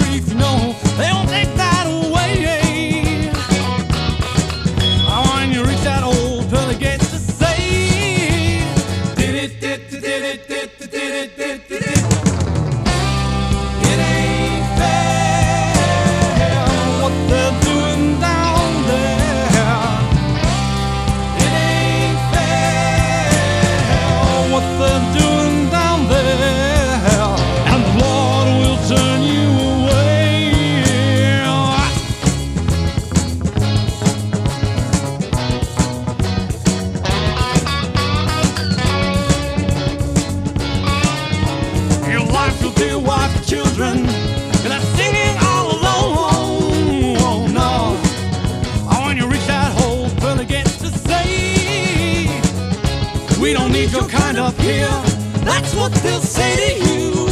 grief, you know, they won't take that away. When you reach that old pearly gates to say, did it, did it, did it, did it, did it, did it, did it. It ain't fair what they're doing down there. It ain't fair what they're doing down there. And the Lord will turn you away. Your wife, your dear wife, your children, and I'm singing all alone. Oh no. When you reach that whole pearly gates to say, we don't need your kind up here. That's what they'll say to you.